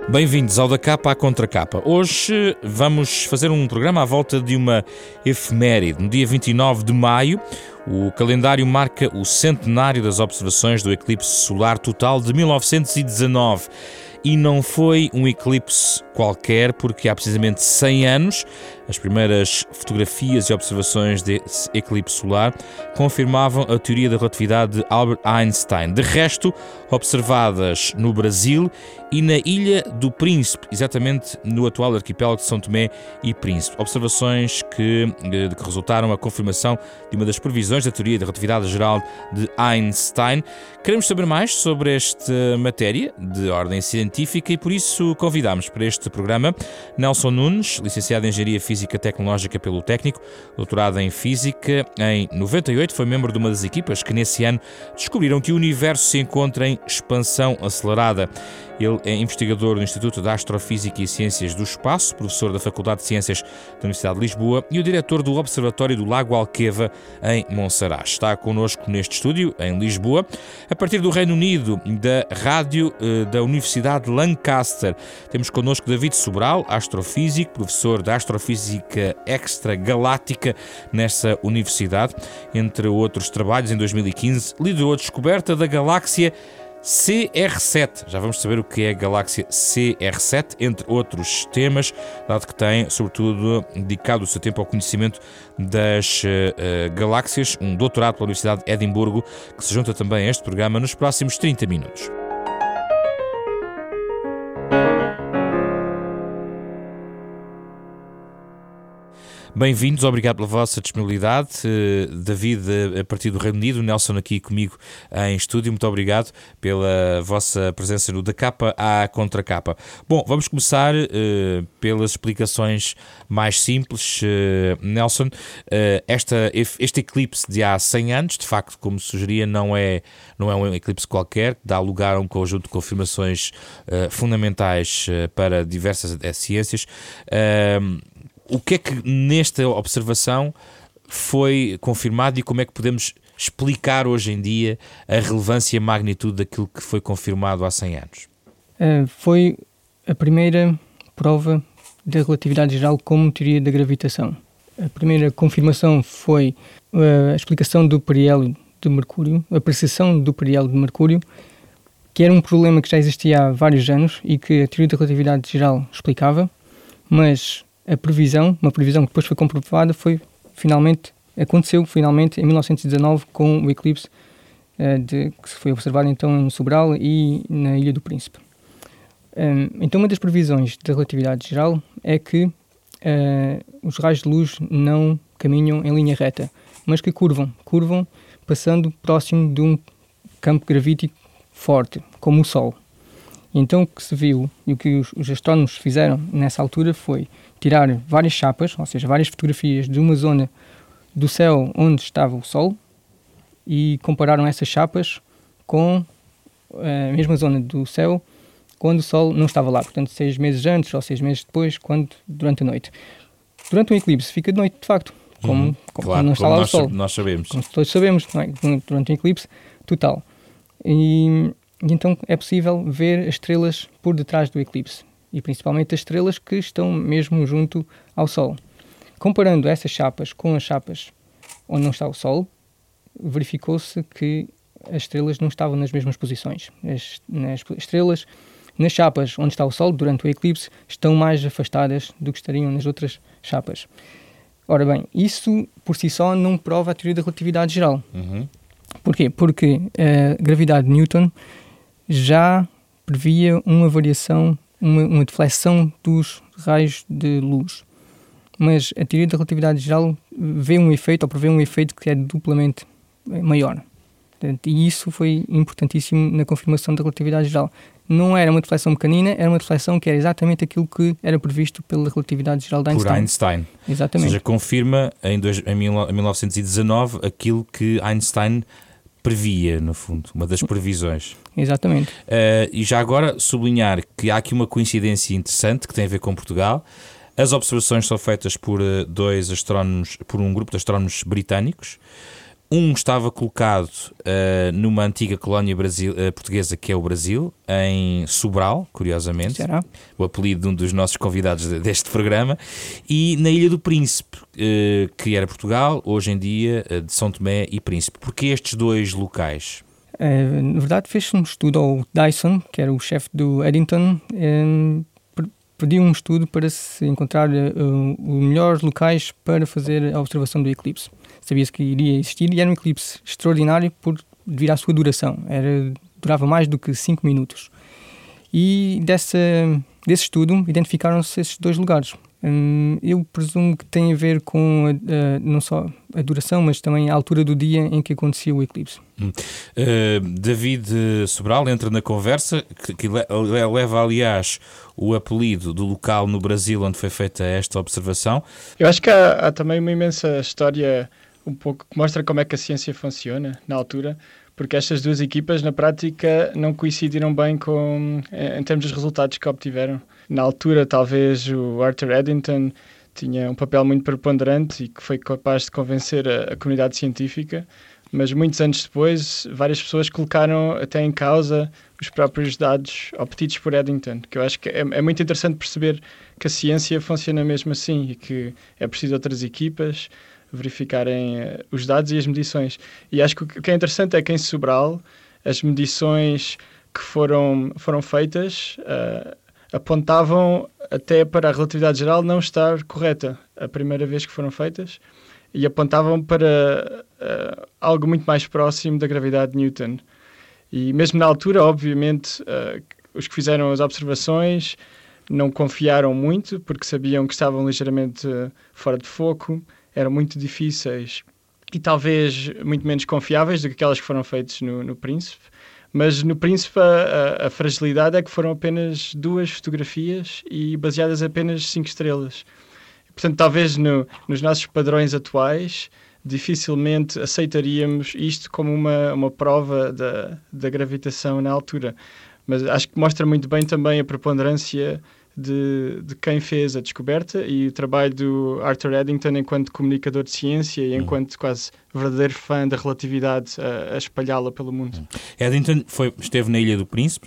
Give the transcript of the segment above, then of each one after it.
Bem-vindos ao Da Capa à Contracapa. Hoje vamos fazer um programa à volta de uma efeméride. No dia 29 de maio, o calendário marca o centenário das observações do eclipse solar total de 1919. E não foi um eclipse qualquer, porque há precisamente 100 anos, as primeiras fotografias e observações desse eclipse solar confirmavam a teoria da relatividade de Albert Einstein. De resto, observadas no Brasil e na Ilha do Príncipe, exatamente no atual arquipélago de São Tomé e Príncipe. Observações que resultaram a confirmação de uma das previsões da teoria da relatividade geral de Einstein. Queremos saber mais sobre esta matéria de ordem científica e por isso convidamos para este programa Nelson Nunes, licenciado em Engenharia Física Tecnológica pelo Técnico, doutorado em Física em 98, foi membro de uma das equipas que nesse ano descobriram que o universo se encontra em expansão acelerada. Ele é investigador do Instituto de Astrofísica e Ciências do Espaço, professor da Faculdade de Ciências da Universidade de Lisboa e o diretor do Observatório do Lago Alqueva, em Monsaraz. Está connosco neste estúdio, em Lisboa, a partir do Reino Unido, da rádio da Universidade de Lancaster. Temos connosco David Sobral, astrofísico, professor de Astrofísica Extragaláctica nessa universidade. Entre outros trabalhos, em 2015, liderou a descoberta da galáxia CR7. Já vamos saber o que é a galáxia CR7, entre outros temas, dado que tem, sobretudo, dedicado o seu tempo ao conhecimento das galáxias, um doutorado pela Universidade de Edimburgo, que se junta também a este programa nos próximos 30 minutos. Bem-vindos, obrigado pela vossa disponibilidade. David, a partir do Reino Unido, Nelson aqui comigo em estúdio, muito obrigado pela vossa presença no Da Capa à Contracapa. Bom, vamos começar pelas explicações mais simples. Nelson, este eclipse de há 100 anos, de facto, como sugeria, não é um eclipse qualquer, dá lugar a um conjunto de confirmações fundamentais para diversas ciências. O que é que nesta observação foi confirmado e como é que podemos explicar hoje em dia a relevância e a magnitude daquilo que foi confirmado há 100 anos? Foi a primeira prova da relatividade geral como teoria da gravitação. A primeira confirmação foi a explicação do periélio de Mercúrio, a precessão do periélio de Mercúrio, que era um problema que já existia há vários anos e que a teoria da relatividade geral explicava, mas uma previsão que depois foi comprovada, aconteceu finalmente em 1919 com o eclipse que foi observado então em Sobral e na Ilha do Príncipe. Então uma das previsões da relatividade geral é que os raios de luz não caminham em linha reta, mas que curvam passando próximo de um campo gravítico forte, como o Sol. Então o que se viu e o que os astrónomos fizeram nessa altura foi tirar várias chapas, ou seja, várias fotografias de uma zona do céu onde estava o Sol e compararam essas chapas com a mesma zona do céu quando o Sol não estava lá, portanto 6 meses antes ou 6 meses depois, durante a noite. Durante um eclipse fica de noite, de facto, como não está lá o Sol. Nós sabemos. Como todos sabemos, não é? Durante um eclipse total. E então é possível ver as estrelas por detrás do eclipse e principalmente as estrelas que estão mesmo junto ao Sol. Comparando essas chapas com as chapas onde não está o Sol, verificou-se que as estrelas não estavam nas mesmas posições. As estrelas nas chapas onde está o Sol durante o eclipse estão mais afastadas do que estariam nas outras chapas. Ora bem, isso por si só não prova a teoria da relatividade geral. Porquê? Porque a gravidade de Newton já previa uma variação, uma deflexão dos raios de luz. Mas a teoria da relatividade geral prevê um efeito que é duplamente maior. E isso foi importantíssimo na confirmação da relatividade geral. Não era uma deflexão pequenina, era uma deflexão que era exatamente aquilo que era previsto pela relatividade geral de Einstein. Por Einstein. Exatamente. Ou seja, confirma em 1919 aquilo que Einstein previa, no fundo, uma das previsões. Exatamente. E já agora sublinhar que há aqui uma coincidência interessante que tem a ver com Portugal. As observações são feitas por um grupo de astrónomos britânicos. Um estava colocado numa antiga colónia portuguesa, que é o Brasil, em Sobral, curiosamente. Será? O apelido de um dos nossos convidados deste programa. E na Ilha do Príncipe, que era Portugal, hoje em dia de São Tomé e Príncipe. Porquê estes dois locais? Na verdade, fez um estudo ao Dyson, que era o chefe do Eddington, pediu um estudo para se encontrar os melhores locais para fazer a observação do eclipse. Sabia-se que iria existir e era um eclipse extraordinário devido à sua duração. Durava mais do que 5 minutos. E desse estudo identificaram-se esses dois lugares. Eu presumo que tem a ver com não só a duração, mas também a altura do dia em que acontecia o eclipse. David Sobral entra na conversa, que leva, aliás, o apelido do local no Brasil onde foi feita esta observação. Eu acho que há também uma imensa história um pouco que mostra como é que a ciência funciona na altura, porque estas duas equipas, na prática, não coincidiram bem em termos dos resultados que obtiveram. Na altura, talvez o Arthur Eddington tinha um papel muito preponderante e que foi capaz de convencer a comunidade científica, mas muitos anos depois, várias pessoas colocaram até em causa os próprios dados obtidos por Eddington, que eu acho que é muito interessante perceber que a ciência funciona mesmo assim e que é preciso outras equipas verificarem os dados e as medições. E acho que o que é interessante é que em Sobral as medições que foram feitas apontavam até para a relatividade geral não estar correta a primeira vez que foram feitas e apontavam para algo muito mais próximo da gravidade de Newton. E mesmo na altura, obviamente, os que fizeram as observações não confiaram muito porque sabiam que estavam ligeiramente fora de foco, eram muito difíceis e talvez muito menos confiáveis do que aquelas que foram feitas no Príncipe. Mas no Príncipe a fragilidade é que foram apenas 2 fotografias e baseadas apenas 5 estrelas. Portanto, talvez nos nossos padrões atuais dificilmente aceitaríamos isto como uma prova da gravitação na altura. Mas acho que mostra muito bem também a preponderância de quem fez a descoberta e o trabalho do Arthur Eddington enquanto comunicador de ciência e enquanto quase verdadeiro fã da relatividade a espalhá-la pelo mundo. Eddington esteve na Ilha do Príncipe,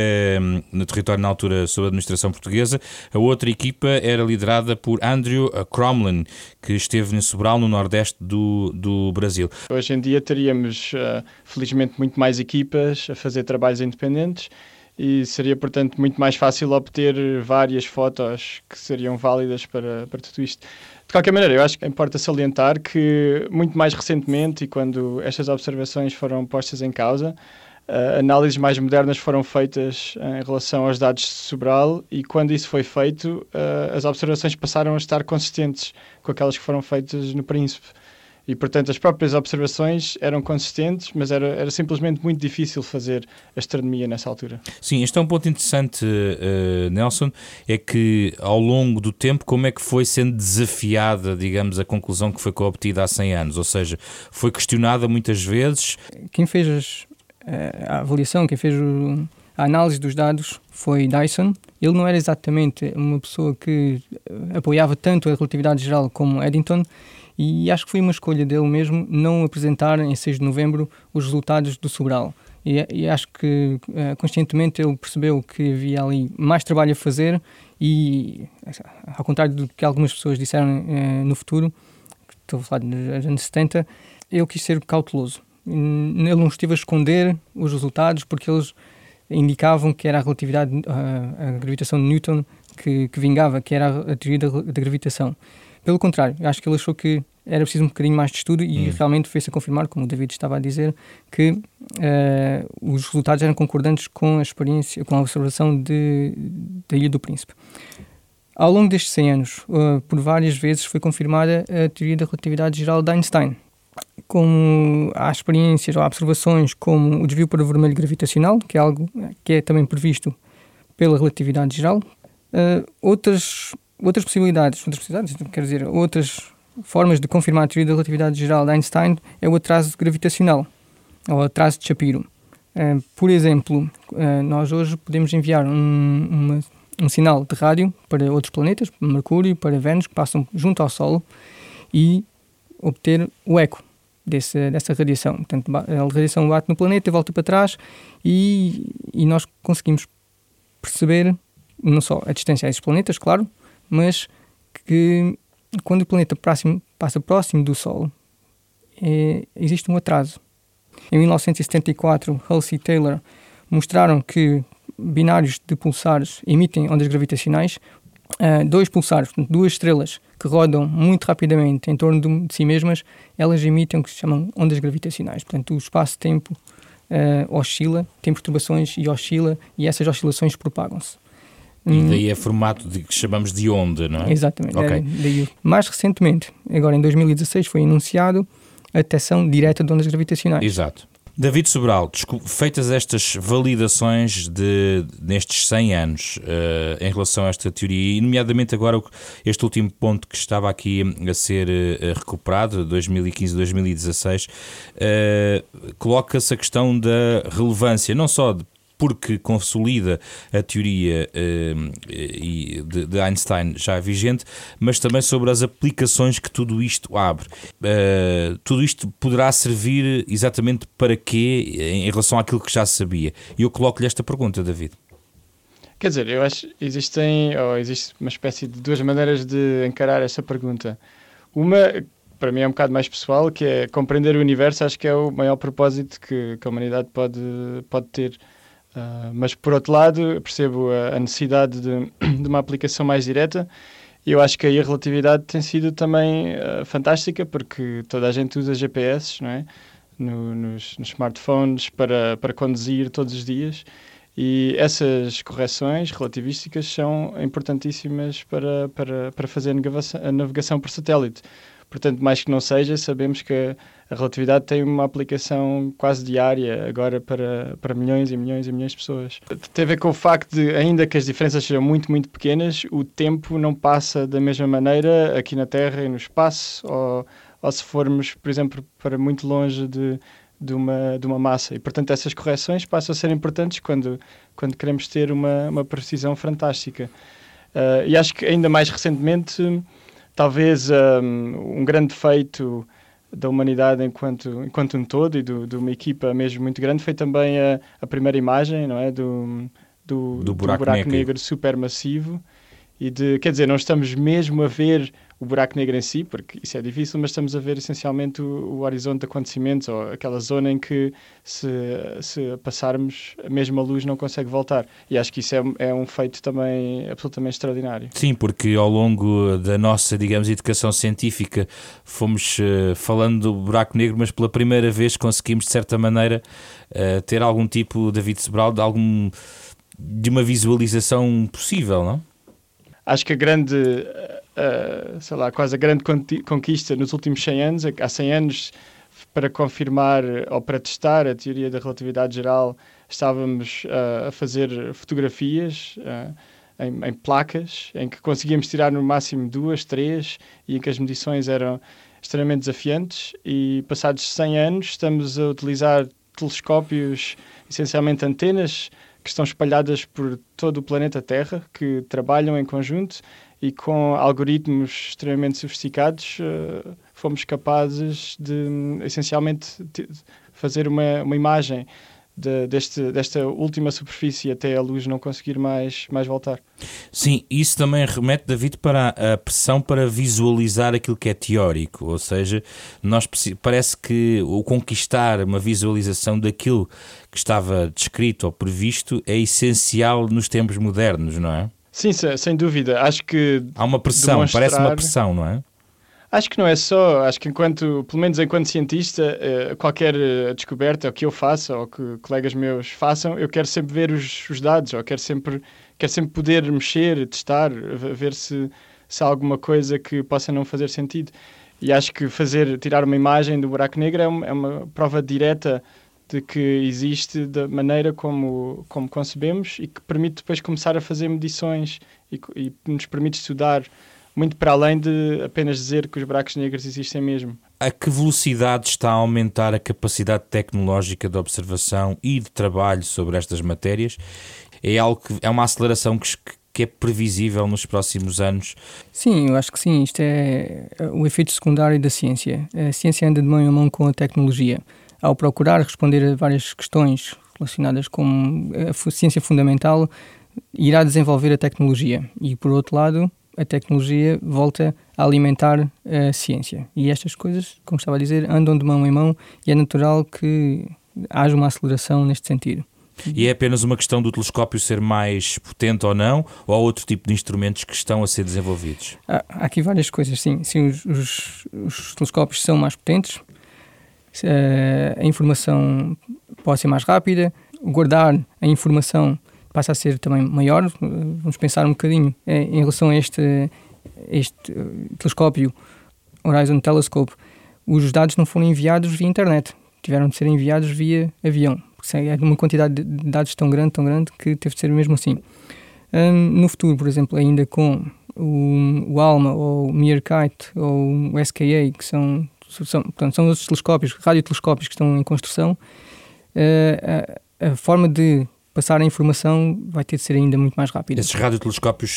no território na altura sob a administração portuguesa. A outra equipa era liderada por Andrew Crommelin, que esteve em Sobral, no nordeste do Brasil. Hoje em dia teríamos, felizmente, muito mais equipas a fazer trabalhos independentes e seria, portanto, muito mais fácil obter várias fotos que seriam válidas para tudo isto. De qualquer maneira, eu acho que importa salientar que, muito mais recentemente, e quando estas observações foram postas em causa, análises mais modernas foram feitas em relação aos dados de Sobral e, quando isso foi feito, as observações passaram a estar consistentes com aquelas que foram feitas no Príncipe. E, portanto, as próprias observações eram consistentes, mas era simplesmente muito difícil fazer astronomia nessa altura. Sim, este é um ponto interessante, Nelson, é que ao longo do tempo, como é que foi sendo desafiada, digamos, a conclusão que foi obtida há 100 anos? Ou seja, foi questionada muitas vezes. Quem fez a avaliação, quem fez a análise dos dados foi Dyson. Ele não era exatamente uma pessoa que apoiava tanto a relatividade geral como Eddington, e acho que foi uma escolha dele mesmo não apresentar em 6 de novembro os resultados do Sobral. E acho que conscientemente ele percebeu que havia ali mais trabalho a fazer e, ao contrário do que algumas pessoas disseram no futuro, estou a falar dos anos 70, ele quis ser cauteloso. Ele não esteve a esconder os resultados porque eles indicavam que era a relatividade, a gravitação de Newton que vingava, que era a teoria da gravitação. Pelo contrário, acho que ele achou que era preciso um bocadinho mais de estudo e realmente fez-se a confirmar, como o David estava a dizer, que os resultados eram concordantes com a experiência, com a observação da Ilha do Príncipe. Ao longo destes 100 anos, por várias vezes foi confirmada a teoria da relatividade geral de Einstein. Como há experiências ou observações como o desvio para o vermelho gravitacional, que é algo que é também previsto pela relatividade geral. Outras possibilidades, quer dizer, outras formas de confirmar a teoria da relatividade geral de Einstein é o atraso gravitacional, ou atraso de Shapiro. Por exemplo, nós hoje podemos enviar um sinal de rádio para outros planetas, Mercúrio, para Vênus, que passam junto ao Sol, e obter o eco. dessa radiação. Portanto, a radiação bate no planeta e volta para trás e nós conseguimos perceber não só a distância a esses planetas, claro, mas que quando o planeta passa próximo do Sol, existe um atraso. Em 1974, Halsey e Taylor mostraram que binários de pulsares emitem ondas gravitacionais. Dois pulsares, duas estrelas que rodam muito rapidamente em torno de si mesmas, elas emitem o que se chamam ondas gravitacionais. Portanto, o espaço-tempo oscila, tem perturbações e oscila, e essas oscilações propagam-se. E daí é formato que chamamos de onda, não é? Exatamente. Okay. Daí. Mais recentemente, agora em 2016, foi anunciado a detecção direta de ondas gravitacionais. Exato. David Sobral, feitas estas validações nestes 100 anos em relação a esta teoria, e nomeadamente agora este último ponto que estava aqui a ser recuperado, 2015-2016, coloca-se a questão da relevância, não só porque consolida a teoria de Einstein já vigente, mas também sobre as aplicações que tudo isto abre. Tudo isto poderá servir exatamente para quê em relação àquilo que já sabia? E eu coloco-lhe esta pergunta, David. Quer dizer, eu acho que existe uma espécie de duas maneiras de encarar essa pergunta. Uma, para mim é um bocado mais pessoal, que é compreender o universo. Acho que é o maior propósito que a humanidade pode ter. Mas, por outro lado, percebo a necessidade de uma aplicação mais direta. E eu acho que aí a relatividade tem sido também fantástica, porque toda a gente usa GPS, não é? Nos smartphones para conduzir todos os dias. E essas correções relativísticas são importantíssimas para fazer a navegação por satélite. Portanto, mais que não seja, sabemos que a relatividade tem uma aplicação quase diária agora para milhões e milhões e milhões de pessoas. Tem a ver com o facto de, ainda que as diferenças sejam muito, muito pequenas, o tempo não passa da mesma maneira aqui na Terra e no espaço, ou se formos, por exemplo, para muito longe de uma massa. E, portanto, essas correções passam a ser importantes quando queremos ter uma precisão fantástica. E acho que ainda mais recentemente, talvez um grande feito da humanidade enquanto um todo e de uma equipa mesmo muito grande foi também a primeira imagem, não é? do buraco negro supermassivo. Quer dizer, não estamos mesmo a ver o buraco negro em si, porque isso é difícil, mas estamos a ver essencialmente o horizonte de acontecimentos, ou aquela zona em que se passarmos, mesmo a luz não consegue voltar. E acho que isso é um feito também absolutamente extraordinário. Sim, porque ao longo da nossa, digamos, educação científica fomos falando do buraco negro, mas pela primeira vez conseguimos, de certa maneira, ter algum tipo, David Sobral, de uma visualização possível, não? Acho que quase a grande conquista nos últimos 100 anos, há 100 anos, para confirmar ou para testar a teoria da relatividade geral, estávamos a fazer fotografias em placas, em que conseguíamos tirar no máximo 2, 3, e em que as medições eram extremamente desafiantes, e passados 100 anos estamos a utilizar telescópios, essencialmente antenas, que estão espalhadas por todo o planeta Terra, que trabalham em conjunto, e com algoritmos extremamente sofisticados fomos capazes de, essencialmente, fazer uma imagem desta última superfície até a luz não conseguir mais voltar. Sim, isso também remete, David, para a pressão para visualizar aquilo que é teórico, ou seja, parece que o conquistar uma visualização daquilo que estava descrito ou previsto é essencial nos tempos modernos, não é? Sim, sem dúvida. Acho que há uma pressão, parece uma pressão, não é? Acho que não é só. Acho que pelo menos enquanto cientista, qualquer descoberta, ou que eu faça, ou que colegas meus façam, eu quero sempre ver os dados, ou quero sempre poder mexer, testar, ver se há alguma coisa que possa não fazer sentido. E acho que tirar uma imagem do buraco negro é uma prova direta de que existe da maneira como concebemos, e que permite depois começar a fazer medições e nos permite estudar muito para além de apenas dizer que os buracos negros existem mesmo. A que velocidade está a aumentar a capacidade tecnológica de observação e de trabalho sobre estas matérias? É algo que é uma aceleração que que é previsível nos próximos anos? Sim, eu acho que sim. Isto é o efeito secundário da ciência. A ciência anda de mão em mão com a tecnologia. Ao procurar responder a várias questões relacionadas com a ciência fundamental, irá desenvolver a tecnologia. E, por outro lado, a tecnologia volta a alimentar a ciência. E estas coisas, como estava a dizer, andam de mão em mão e é natural que haja uma aceleração neste sentido. E é apenas uma questão do telescópio ser mais potente ou não, ou há outro tipo de instrumentos que estão a ser desenvolvidos? Há aqui várias coisas, sim. Sim, os telescópios são mais potentes, a informação pode ser mais rápida, guardar a informação passa a ser também maior. Vamos pensar um bocadinho em relação a este telescópio Horizon Telescope. Os dados não foram enviados via internet, tiveram de ser enviados via avião. É uma quantidade de dados tão grande que teve de ser mesmo assim. No futuro, por exemplo, ainda com o ALMA ou o MeerKAT ou o SKA, que são outros telescópios, radiotelescópios que estão em construção, a forma de passar a informação vai ter de ser ainda muito mais rápida. Esses radiotelescópios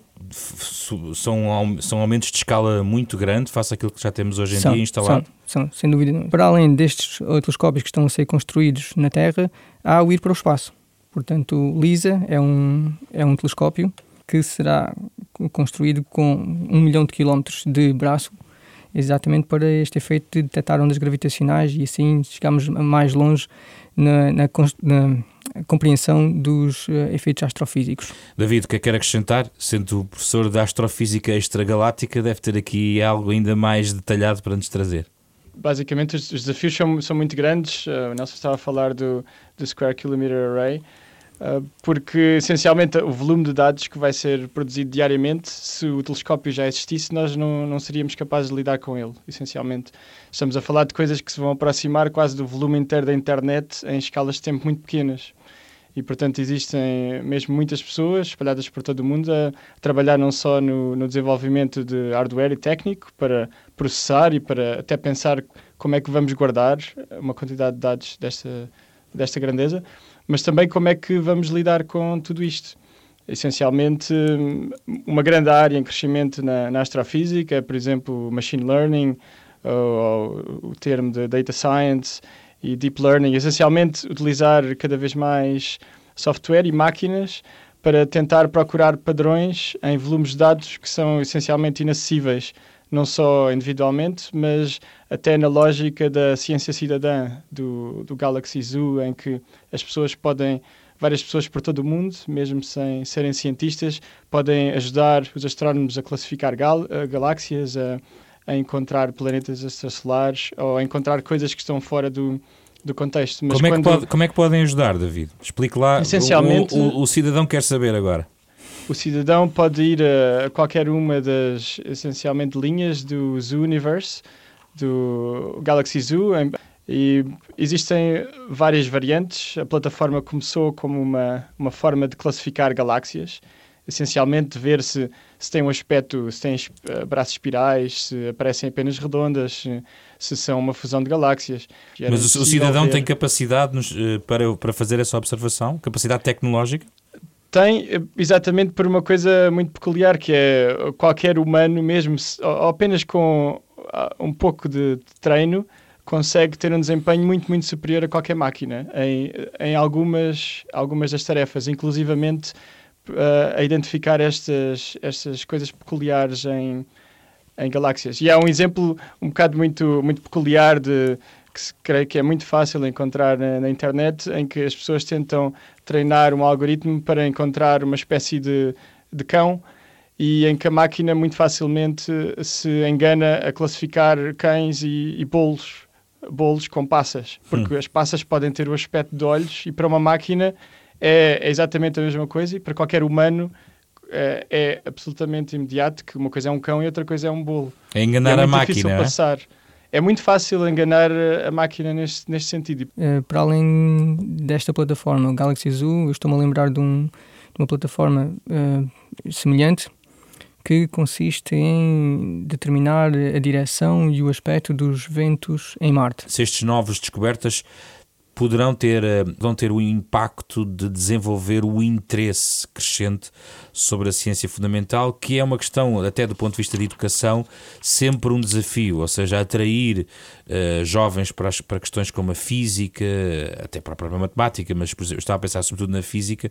são aumentos de escala muito grande face àquilo que já temos hoje em dia instalado? São, sem dúvida. Para além destes telescópios que estão a ser construídos na Terra, há o ir para o espaço. Portanto, o LISA é um telescópio que será construído com 1 milhão de quilómetros de braço, exatamente para este efeito de detectar ondas gravitacionais e assim chegamos mais longe na compreensão dos efeitos astrofísicos. David, o que é que quer acrescentar? Sendo professor de astrofísica extragaláctica, deve ter aqui algo ainda mais detalhado para nos trazer. Basicamente, os desafios são muito grandes. O Nelson estava a falar do Square Kilometer Array, porque, essencialmente, o volume de dados que vai ser produzido diariamente, se o telescópio já existisse, nós não seríamos capazes de lidar com ele, essencialmente. Estamos a falar de coisas que se vão aproximar quase do volume inteiro da internet em escalas de tempo muito pequenas. E, portanto, existem mesmo muitas pessoas espalhadas por todo o mundo a trabalhar não só no desenvolvimento de hardware e técnico para processar e para até pensar como é que vamos guardar uma quantidade de dados desta grandeza, mas também como é que vamos lidar com tudo isto. Essencialmente, uma grande área em crescimento na astrofísica é, por exemplo, machine learning, ou o termo de data science e deep learning. Essencialmente, utilizar cada vez mais software e máquinas para tentar procurar padrões em volumes de dados que são essencialmente inacessíveis, não só individualmente, mas até na lógica da ciência cidadã, do Galaxy Zoo, em que várias pessoas por todo o mundo, mesmo sem serem cientistas, podem ajudar os astrónomos a classificar galáxias, a encontrar planetas extrasolares ou a encontrar coisas que estão fora do contexto. Mas como é que podem ajudar, David? Explique lá. Essencialmente, o cidadão quer saber agora. O cidadão pode ir a qualquer uma das, essencialmente, linhas do Zoo Universe, do Galaxy Zoo, e existem várias variantes. A plataforma começou como uma forma de classificar galáxias, essencialmente ver se tem um aspecto, se tem braços espirais, se aparecem apenas redondas, se são uma fusão de galáxias. Mas o cidadão tem capacidade para fazer essa observação? Capacidade tecnológica? Tem, exatamente por uma coisa muito peculiar, que é qualquer humano, mesmo ou apenas com um pouco de treino, consegue ter um desempenho muito, muito superior a qualquer máquina em algumas das tarefas, inclusivamente a identificar estas coisas peculiares em galáxias. E há um exemplo um bocado muito, muito peculiar que creio que é muito fácil encontrar na internet, em que as pessoas tentam treinar um algoritmo para encontrar uma espécie de cão e em que a máquina muito facilmente se engana a classificar cães e bolos com passas, porque as passas podem ter o aspecto de olhos e para uma máquina é exatamente a mesma coisa e para qualquer humano é absolutamente imediato que uma coisa é um cão e outra coisa é um bolo. É enganar a máquina, passar. É muito fácil enganar a máquina neste sentido. Para além desta plataforma, o Galaxy Zoo, eu estou-me a lembrar de uma plataforma semelhante que consiste em determinar a direção e o aspecto dos ventos em Marte. Se estes novos descobertas vão ter o impacto de desenvolver o interesse crescente sobre a ciência fundamental, que é uma questão, até do ponto de vista de educação, sempre um desafio, ou seja, atrair jovens para questões como a física, até para a própria matemática, mas por exemplo, eu estava a pensar sobretudo na física,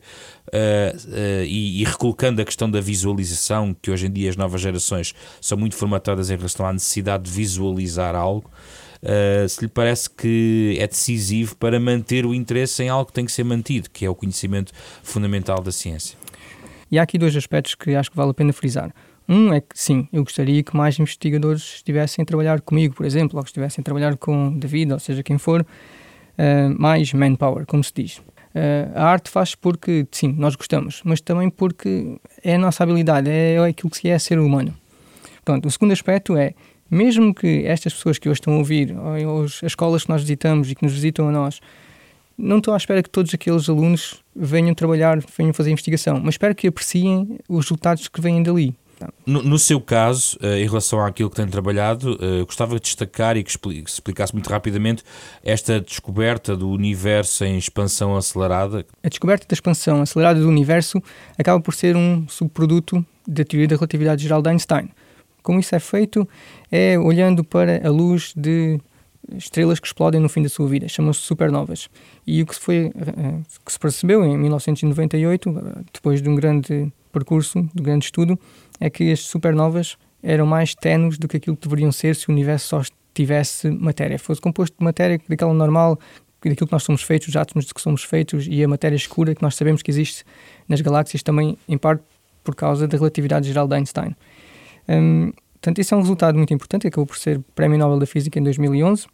e recolocando a questão da visualização, que hoje em dia as novas gerações são muito formatadas em relação à necessidade de visualizar algo. Se lhe parece que é decisivo para manter o interesse em algo que tem que ser mantido, que é o conhecimento fundamental da ciência. E há aqui dois aspectos que acho que vale a pena frisar. Um é que, sim, eu gostaria que mais investigadores estivessem a trabalhar comigo, por exemplo, ou que estivessem a trabalhar com David, ou seja, quem for, mais manpower, como se diz. A arte faz porque, sim, nós gostamos, mas também porque é a nossa habilidade, é aquilo que é ser humano. Pronto, o segundo aspecto é, mesmo que estas pessoas que hoje estão a ouvir, ou as escolas que nós visitamos e que nos visitam a nós, não estou à espera que todos aqueles alunos venham trabalhar, venham fazer investigação, mas espero que apreciem os resultados que vêm dali. No seu caso, em relação àquilo que tem trabalhado, gostava de destacar e que explicasse muito rapidamente esta descoberta do universo em expansão acelerada. A descoberta da expansão acelerada do universo acaba por ser um subproduto da teoria da relatividade geral de Einstein. Como isso é feito? É olhando para a luz de estrelas que explodem no fim da sua vida, chamam-se supernovas. E o que se percebeu em 1998, depois de um grande percurso, de um grande estudo, é que as supernovas eram mais ténues do que aquilo que deveriam ser se o universo só tivesse matéria. Fosse composto de matéria daquela normal, daquilo que nós somos feitos, os átomos de que somos feitos, e a matéria escura que nós sabemos que existe nas galáxias também, em parte, por causa da relatividade geral de Einstein. Portanto, esse é um resultado muito importante, que acabou por ser Prémio Nobel da Física em 2011,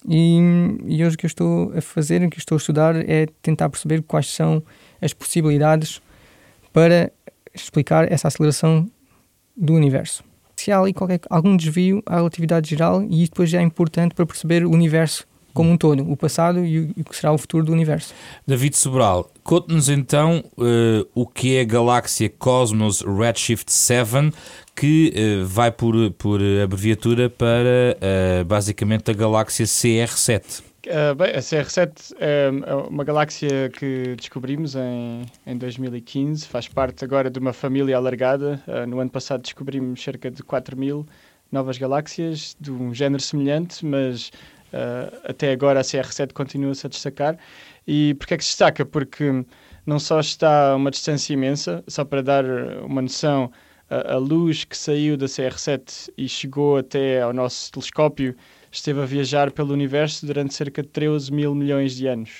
e hoje o que eu estou a fazer, o que eu estou a estudar, é tentar perceber quais são as possibilidades para explicar essa aceleração do universo. Se há ali algum desvio à relatividade geral, e isso depois já é importante para perceber o universo como um todo, o passado e o que será o futuro do universo. David Sobral, conte-nos então o que é a galáxia Cosmos Redshift 7, que vai por abreviatura para basicamente a galáxia CR7. Bem, a CR7 é uma galáxia que descobrimos em 2015, faz parte agora de uma família alargada. No ano passado descobrimos cerca de 4.000 novas galáxias de um género semelhante, mas até agora a CR7 continua-se a destacar. E porquê é que se destaca? Porque não só está a uma distância imensa, só para dar uma noção, a luz que saiu da CR7 e chegou até ao nosso telescópio esteve a viajar pelo universo durante cerca de 13 mil milhões de anos.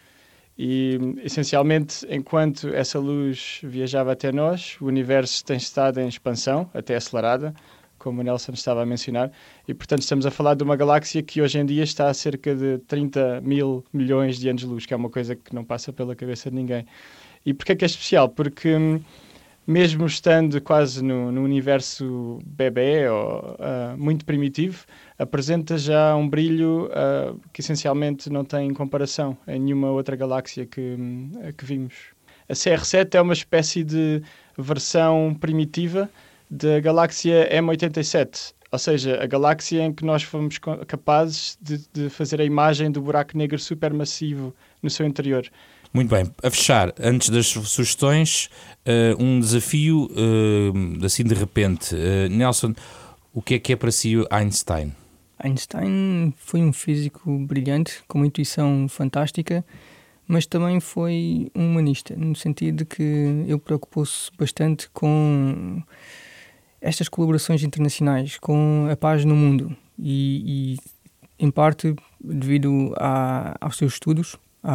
E, essencialmente, enquanto essa luz viajava até nós, o universo tem estado em expansão, até acelerada, como o Nelson estava a mencionar, e, portanto, estamos a falar de uma galáxia que hoje em dia está a cerca de 30 mil milhões de anos-luz, que é uma coisa que não passa pela cabeça de ninguém. E porquê é que é especial? Porque mesmo estando quase no universo bebê, ou muito primitivo, apresenta já um brilho que essencialmente não tem comparação em nenhuma outra galáxia que vimos. A CR7 é uma espécie de versão primitiva da galáxia M87, ou seja, a galáxia em que nós fomos capazes de fazer a imagem do buraco negro supermassivo no seu interior. Muito bem, a fechar, antes das sugestões, um desafio assim de repente. Nelson, o que é para si Einstein? Einstein foi um físico brilhante, com uma intuição fantástica, mas também foi um humanista, no sentido de que ele preocupou-se bastante com estas colaborações internacionais, com a paz no mundo, e em parte devido aos seus estudos,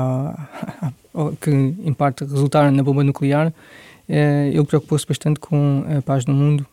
que em parte resultaram na bomba nuclear. Ele preocupou-se bastante com a paz no mundo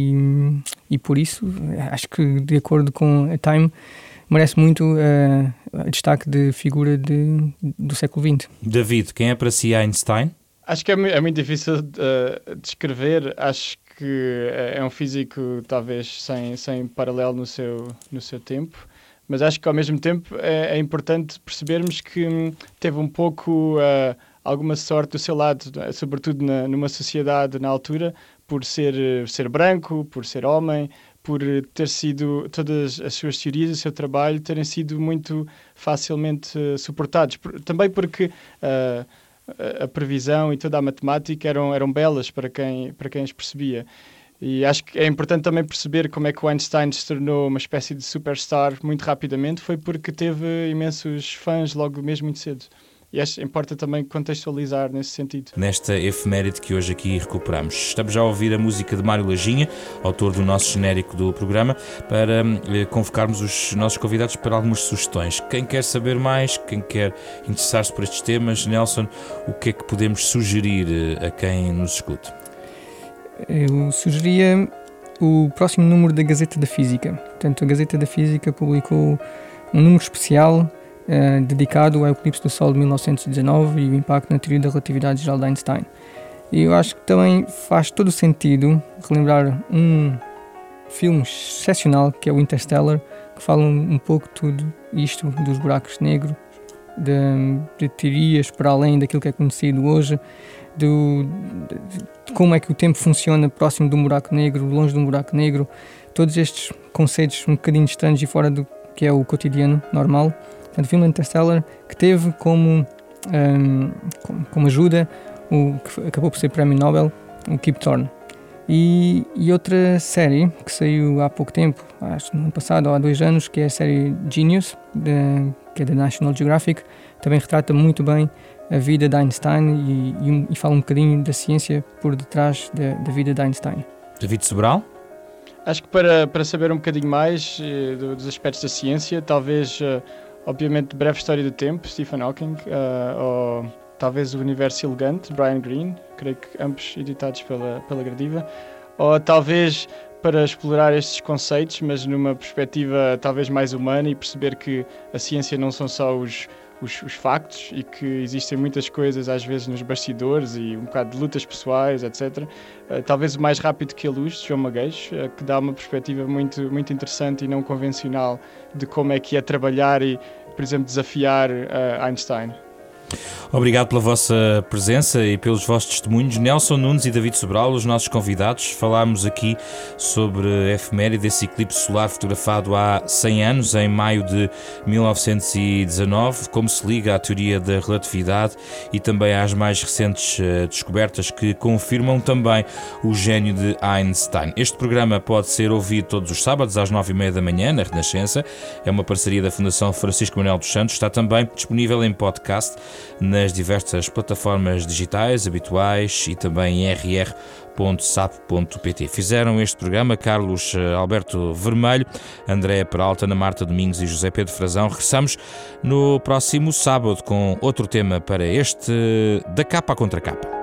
e por isso acho que, de acordo com a Time, merece muito destaque de figura do século XX. David, quem é para si Einstein? Acho que é muito difícil descrever. Acho que é um físico talvez sem paralelo no seu tempo. Mas acho que, ao mesmo tempo, é importante percebermos que teve um pouco alguma sorte do seu lado, sobretudo numa sociedade na altura, por ser branco, por ser homem, por ter sido, todas as suas teorias, o seu trabalho, terem sido muito facilmente suportados. Também porque a previsão e toda a matemática eram belas para quem as percebia. E acho que é importante também perceber como é que o Einstein se tornou uma espécie de superstar muito rapidamente. Foi porque teve imensos fãs logo mesmo muito cedo. E acho que importa também contextualizar nesse sentido. Nesta efeméride que hoje aqui recuperamos, estamos já a ouvir a música de Mário Lajinha, autor do nosso genérico do programa, para convocarmos os nossos convidados para algumas sugestões. Quem quer saber mais, quem quer interessar-se por estes temas, Nelson, o que é que podemos sugerir a quem nos escute? Eu sugeria o próximo número da Gazeta da Física. Portanto, a Gazeta da Física publicou um número especial dedicado ao eclipse do Sol de 1919 e o impacto na teoria da relatividade geral de Einstein. E eu acho que também faz todo o sentido relembrar um filme excepcional que é o Interstellar, que fala um pouco tudo isto dos buracos negros, de teorias para além daquilo que é conhecido hoje, de como é que o tempo funciona próximo de um buraco negro, longe de um buraco negro, todos estes conceitos um bocadinho estranhos e fora do que é o cotidiano normal. Portanto, o filme Interstellar, que teve como ajuda que acabou por ser prémio Nobel, o Kip Thorne. E outra série que saiu há pouco tempo, acho no ano passado ou há 2 anos, que é a série Genius, que é da National Geographic, também retrata muito bem a vida de Einstein e fala um bocadinho da ciência por detrás da vida de Einstein. David Sobral? Acho que para saber um bocadinho mais dos aspectos da ciência, talvez, obviamente, Breve História do Tempo, Stephen Hawking, ou talvez O Universo Elegante, Brian Greene, creio que ambos editados pela Gradiva, ou talvez para explorar estes conceitos, mas numa perspectiva talvez mais humana e perceber que a ciência não são só os factos e que existem muitas coisas às vezes nos bastidores e um bocado de lutas pessoais, etc. Talvez o Mais Rápido que a Luz, de João Magueiros, que dá uma perspectiva muito, muito interessante e não convencional de como é que é trabalhar e, por exemplo, desafiar Einstein. Obrigado pela vossa presença e pelos vossos testemunhos. Nelson Nunes e David Sobral, os nossos convidados. Falámos aqui sobre a efeméride desse eclipse solar fotografado há 100 anos, em maio de 1919, como se liga à teoria da relatividade e também às mais recentes descobertas que confirmam também o gênio de Einstein. Este programa pode ser ouvido todos os sábados às 9h30 da manhã, na Renascença. É uma parceria da Fundação Francisco Manuel dos Santos. Está também disponível em podcast nas diversas plataformas digitais habituais e também em rr.sap.pt. Fizeram este programa Carlos Alberto Vermelho, Andréa Peralta, Ana Marta Domingos e José Pedro Frazão. Regressamos no próximo sábado com outro tema para este Da Capa à Contracapa.